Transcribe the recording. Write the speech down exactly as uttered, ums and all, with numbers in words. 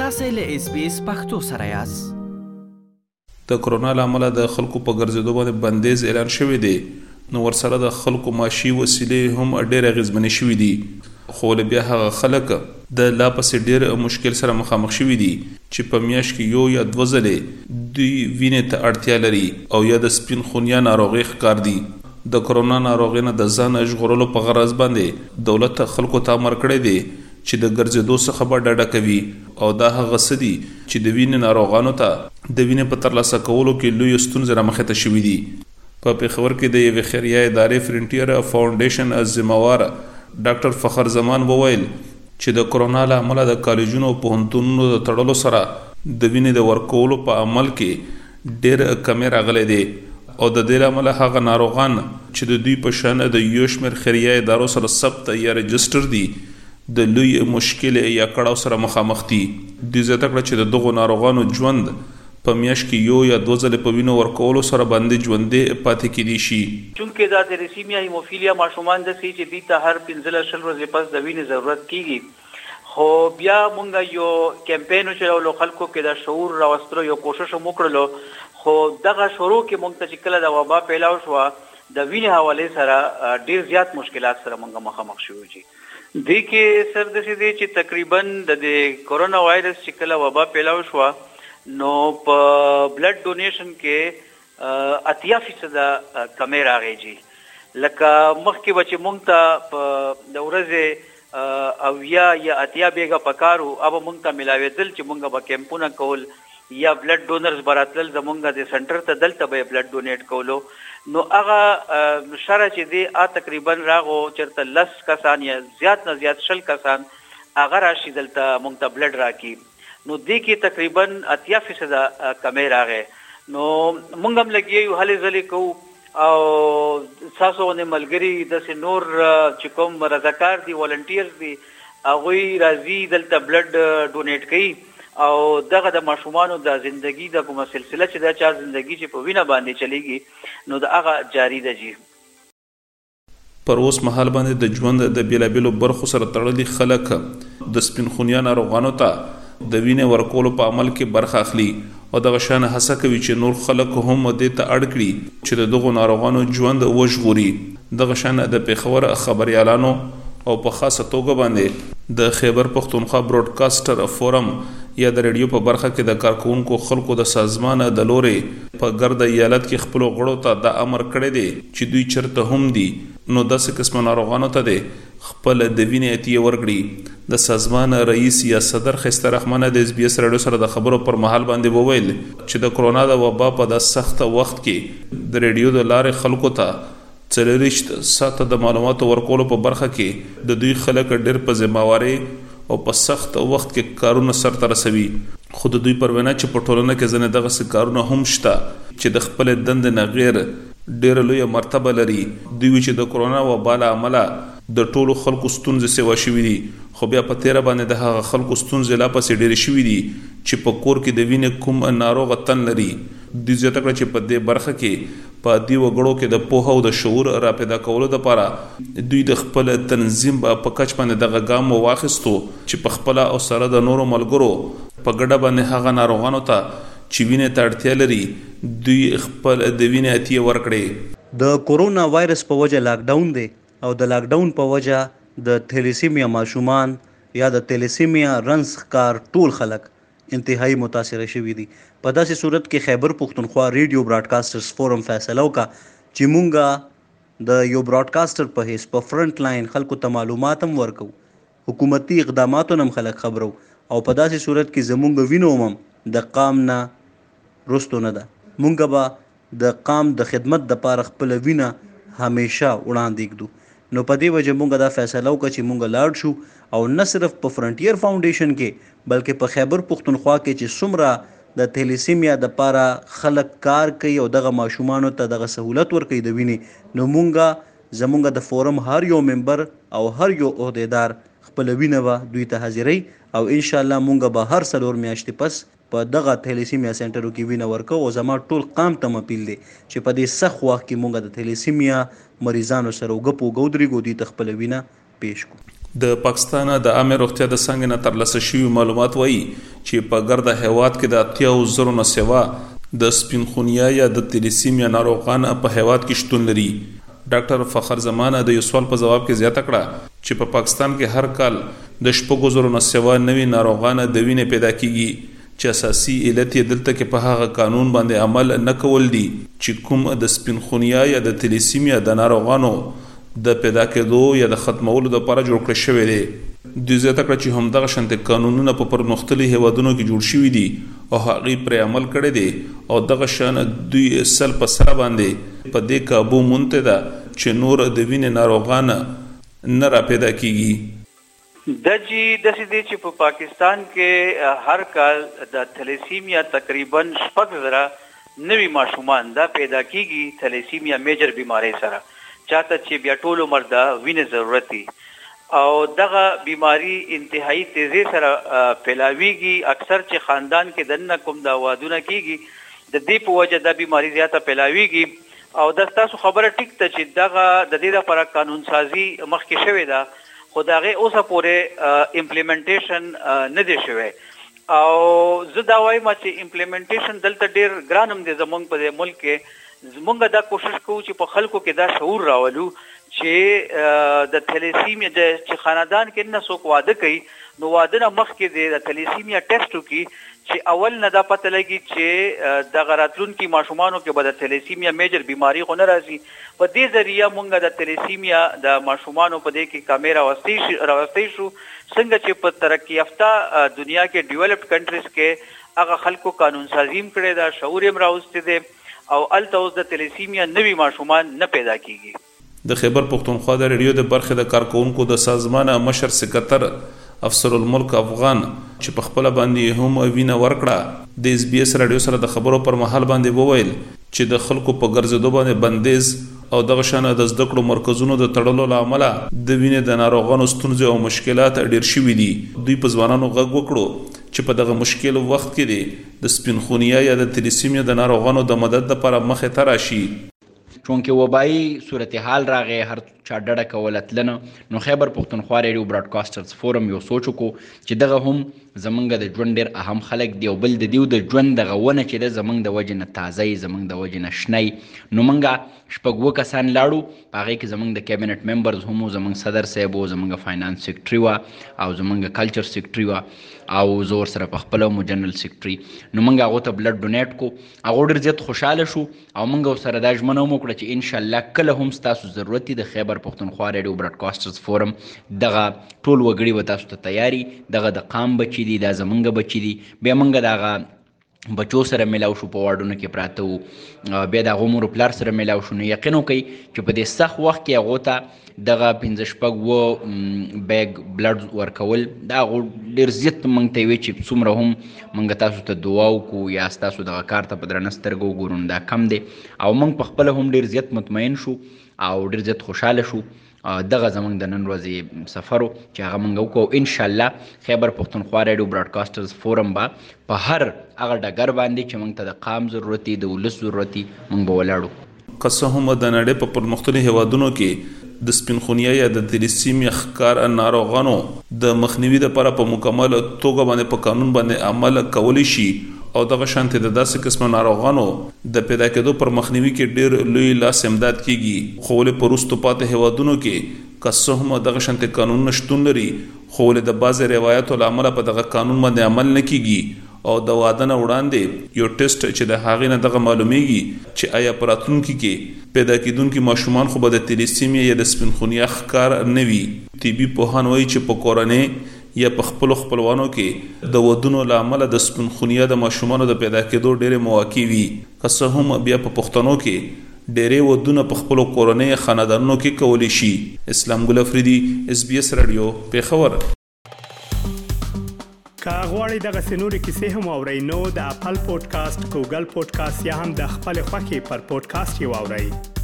تاسو له اس بي اس پختو سره یاست. د کرونا له امله د خلکو په ګرځېدو باندې بندیز اعلان شوی دی، نو ورسره د خلکو معاشي وسیلې هم ډېرې اغېزمنې شوي دي. خو له بیا هغه خلک د لا پسې ډېر مشکل سره مخامخ شوي دي چې په میاشت کې یو یا دوه ځلې دوی وینې ته اړتیا لري او یا د سپین خونیا ناروغۍ ښکار دي. د کرونا ناروغۍ نه د ځان ژغورلو په غرض باندې دولت خلکو ته امر کړی دی چې د ګرځېدو څخه به ډډه کوي او دا هغه څه دي چې د وینې ناروغانو ته د وینې په ترلاسه کولو کې لوی ستونزې رامخې ته شوي دي. په پېښور کې د یوې خیریه ادارې فرنټیر فاونډیشن از ذمہوار ډاکټر فخر زمان وویل چې د کرونا له امله د کالجونو او پوهنتونونو د تړلو سره د وینې د ورکولو په عمل کې ډېر کمی راغلی دی او د دې له امله هغه ناروغان چې د دوی په شان د یو شمېر خیریه ادارو سره ثبت یا رجسټر دي د لوی مشکل یا کړاو سره مخامخ دي. دوی زیاته کړه چې د دغو ناروغانو ژوند په میاشت کې یو یا دوه ځلې په وینو ورکولو سره باندې ژوندې پاتې کیدی شي. چونکې دا تیلیسیمیا هیموفیلیا ماشومان داسې چې دوی ته هر پنځلس شل ورځې پس د وینې ضرورت کیږي، خو بیا مونږ یو کمپین وچلولو، خلکو کې د شعور راوستلو یو کوشش مو کړلو. خو دغه شروع کې مونږ ته چې کله د وبا پیلاو شوه د وینې حوالې سره ډېر زیات مشکلات سره مونږ مخامخ شوو. چې دې کې سر داسې دی چې تقریبا د کورونا وایرس چې کله وبا پیلاو شوه نو په بلډ ډونیشن کې اتیا فیصده کمی راغی. جی لکه مخکې به چې مونږ ته په د ورځې اویا یا اتیا بیګه پکارو، اب مونږ ته ملاوېدل چې مونږ به کیمپونه کول یا بلډ ډونرز براتل زمونږ د سنټر ته دلته به بلډ ډونیټ کولو. نو هغه شره چې دی ا تقریبا راغو چرته لس کسان یا زیات نه زیات شل کسان هغه راشي دلته مونږ ته بلډ راکي. نو دې کې تقریبا اتیا فیصده کمی راغی. نو مونږ هم لګیو هلې ځلې کوو او تاسو نه ملګري داسې نور چې کوم رضاکار دي والنټیرز دي هغوی راځي دلته بلډ ډونیټ کوي او دغه د ماشومانو د زندگی د کومه سلسله چې د چا زندگی چې په وینه باندې چلیږي نو د هغه جاری ده. جی پر اوس مهال باندې د ژوند د بیلابیلو برخو سره تړلي خلک د سپین خونیا ناروغانو ته د وینې ورکولو په عمل کې برخه اخلي او دغه شان هڅه کوي چې نور خلک هم دې ته اړ کړي چې د دغو ناروغانو ژوند وژغوري. دغه شان د پېښور خبريالانو او په خاصه توګه باندې د خیبر پختونخوا براډکاسټر فورم یا د ریډیو په برخه کې د کارکونکو خلکو د سازمان د لورې په ګرد ایالت کې خپل غړو ته د امر کړی دی چې دوی چرته هم دي نو داسې قسم ناروغانو ته دی خپل د وینې عطیه ورکړي. د سازمان رئیس یا صدر خسته رحمانه د اس بي اس رادیو سره د خبرو پر مهال باندې وویل چې د کرونا د وبا په د سخت وخت کې د ریډیو د لارې خلکو ته څلوېښت ساعته د معلوماتو ورکولو په برخه کې د دوی خلک ډېر په ذمہواري او په سخت وخت کې کارونه سرته رسوي. خو د دوی پر وینا چې په ټولنه کې ځینې دغسې کارونه هم شته چې د خپل دندې نه غیر ډېره لویه مرتبه لري. دوی وایي چې د کرونا وبا له امله د ټولو خلکو ستونزې سیوا شوي دي، خو بیا په تیره باندې د هغه خلکو ستونزې لا پسې ډېرې شوي دي چې په کور کې د وینې کوم ناروغه تن لري. دوی زیاته کړه چې په دې برخه کې په دې وګړو کې د پوهه او د شعور را پیدا کولو لپاره دوی د خپل تنظیم په کچ باندې دغه ګام واخیستو چې په خپل او سره د نورو ملګرو په ګډه باندې هغه ناروغانو ته چې وینې ته اړتیا لري دوی خپل د وینې عطیه ورکړي. د کورونا وایرس په وجه لاک ډاون دی او د لاک ډاون په وجه د تیلیسیمیا ماشومان یا د تیلیسیمیا رنس ښکار ټول خلک انتهایی متاثره شوي دي. په داسې صورت کې خیبر پختونخوا ریډیو براډکاسټرز فورم فیصله وکړه چې مونږه د یو براډکاسټر په حیث په فرنٹ لاین خلکو ته معلومات هم ورکو، حکومتي اقداماتو هم خلک خبرو او په داسې صورت کې زمونږ وینو هم د قام نه رستو نه ده. مونږ به د قام د خدمت دپاره خپله وینه همیشه وړاندې ږدو. نو په دې وجه مونږ دا فیصله وکړه چې مونږ لاړ شو او نه صرف په فرنټیر فاونډیشن کې بلکې په خیبر پختونخوا کې چې څومره د تیلیسیمیا د پاره خلک کار کوي او دغه ماشومانو ته دغه سهولت ورکوي د وینې، نو مونږه زمونږ د فورم هر یو ممبر او هر یو عهدیدار خپل وینه به دوی ته حاضري او ان شاء الله مونږ به هر څلور میاشتې پس په دغه تیلیسیمیا سنټرو کې وینه ورکو. او زما ټول قام ته اپیل دی چې په دې سخت وخت کې مونږ د تیلیسیمیا مریضانو سره وګپ وګودري ګودي ته خپل وینه پیش کو. د پاکستان د عامه روغتیا د څنګه نه ترلاسه شوي معلومات وایي چې چې په ګرده هیواد کې د اتیاو زرو نه سوا د سپین خونیا یا د تلیسیمیا ناروغان په هیواد کې شتون لري. ډاکټر فخر زمانه د یو سوال په جواب کې زیاته کړه چې په پا پاکستان کې هر کال د شپږو زرو نه سوا نوي ناروغان د وینې پیدا کیږي چې اساسي علت یې دلته کې په هغه قانون باندې عمل نه کول دي چې کوم د سپین خونیا یا د تلیسیمیا د ناروغانو د پیدا کېدو یا د ختمولو لپاره جوړ کړی شوی دی. دوی زیاته کړه چې همدغه شانتې قانونونه په پرمختللي هیوادونو کې جوړ شوي دي او هغې پرې عمل کړی دی او دغه شان دوی سل په سره باندې په دې کابو مونته ده چې نور د وینې ناروغان نه را پیدا کیږي. د جی د سې چې په پاکستان کې هر کال د تلیسیمیا تقریبا شپږ زره نوي ماشومان دا پیدا کیږي تلیسیمیا میجر بیماری سره چاته چې بیا ټول عمر د وینې ضرورت دی او دغه بیماری انتهایی تیزی سره پھیلاویږي. اکثر چې خاندان کې دنه کوم دا وادونه کیږي د دې په وجه د بیماری زیاته پھیلاویږي او د تاسو خبره ټیک ته چې دغه د دې لپاره قانون سازي مخکې شوې ده خو دغه اوسه پورې امپلیمنټیشن نه دی شوی او زه دا وایم چې امپلیمنټیشن دلته ډیر ګرانم دی. زمونږ په ملک کې زمونږ دا کوشش کوو چې په خلکو کې دا شعور راولو چې د تلیسیمیا د چې خاندان کې نه څوک واده کوي نو واده نه مخکې د تلیسیمیا ټیسټ وکړي چې اول نه دا پته لګي چې د راتلونکي ماشومانو کې به د تلیسیمیا میجر بیماری خو نه راځي. په دې ذریعه مونږ د تلیسیمیا د ماشومانو په دې کې کامیرا راوستی شو څنګه چې په ترقی یافته دنیا کې ډیولپډ کنټریز کې هغه خلکو قانون سازیم کړی دا شعور یې راوستی دی او الته اوس د تلیسیمیا نوي ماشومان نه پیدا کیږي. د خیبر پختونخوا د ریډیو د برخې د کارکونکو د سازمان مشر سکرټر افسر الملک افغان چې په خپل باندې هم وینه ورکړه د اس بي اس رادیو سره د خبرو پر مهال باندې وویل چې د خلکو په ګرځېدو باندې بندیز او دغه شانه د زده کړو مرکزونو د تړلو لامل د وینې د ناروغانو ستونزې او مشکلات ډېر شوي دي. دوی په ځوانانو غږ وکړو چې په دغه مشکل وخت کې د سپین خونیا یا د تلیسیمیا د ناروغانو د مدد لپاره مخې ته راشي. چونکې وبایي صورتحال راغی هر چا ډډه کوله تلنه نو خیبر پختونخوا ریډیو براډکاسټرز فورم یو سوچ وکړو چې دغه هم زمونږ د ژوند ډېر اهم خلک دی او بل د دیو د ژوند دغه ونه چې ده زمونږ د وجې نه تازه یي زمونږ د وجې نه شنه یي. نو موږ شپږ اووه کسان لاړو په هغې کې زمونږ د کابینټ ممبرز هم زمونږ صدر صاحب و زمونږ فاینانس سیکرټري وه او زمونږ کلچر سیکرټري وه او زه ورسره په خپله مو جنرل سیکرټري. نو موږ هغو ته بلډ ډونیټ کو هغو ډېر زیات خوشحاله شو او موږ ورسره دا ژمنه هم وکړه چې انشاءالله کله هم ستاسو ضرورت وي د خیبر پختونخوا ریډیو براډکاسټرز فورم دغه ټول وګړي به تاسو ته تیاري دغه د قام بچي دي دا زمونږ بچي دي بیا موږ د هغه بچو سره میلاو شو په واډونو کې پراته وو بیا د هغو مور پلار سره میلاو شو. نو یقین وکړئ چې په دې سخت وخت کې هغو ته دغه پنځه شپږ اووه بیګ بلډ ورکول دا هغو ډېر زیات موږ ته یې وی چې څومره هم موږ تاسو ته دعا وکړو یا ستاسو دغه کار ته په درنه سترګه وګورو دا کم دی او موږ په خپله هم ډېر زیات مطمئن شو او ډېر زیات خوشحاله شو. دغه زمونږ د نن ورځې سفر چې هغه موږ وکړو انشاءالله خیبر پختونخوا ریډیو براډکاسټرز فورم به په هر هغه ډګر باندې چې موږ ته د قام ضرورت دی د ولس ضرورت دی موږ به ولاړو. که څه هم د نړۍ په پرمختللي هیوادونو کې د سپین خونیا یا د تلیسیمیا ښکار ناروغانو د مخنیوي لپاره په مکمل توګه باندې په قانون باندې عمل کولی شي او دغه شانتې د داسې قسمه ناروغانو د پیدا کېدو پر مخنیوي کې ډېر لوی لاس امداد کیږي. خو ولې په وروستو پاتې هیوادونو کې که څه هم دغه شانتې قانونونه شتون لري خو ولې د بعضې روایاتو له امله په دغه قانون باندې عمل نه کیږي او د واده نه وړاندې یو ټیسټ چې د هغې نه دغه معلومیږي چې آیا په راتلونکي کې پیدا کېدونکي ماشومان خو به د تلیسیمیا یا د سپین خونیا ښکار نه وي. طبي پوهان وایي چې په کورنۍ یا په خپلو خپلوانو کې د ودونو له امله د سپین خونیا د ماشومانو د پیدا کېدو ډېرې مواقع وي. که څه هم بیا په پښتنو کې ډېرې ودونه په خپلو کورنۍ خاندانونو کې کولی شي. اسلام ګل افریدي اس بي اس رادیو پیښور. که غواړئ دغسې نورې کیسې هم واورئ نو د اپل پودکاسټ ګوګل پودکاسټ یا هم د خپلې خوښې پر پودکاسټ یې واورئ.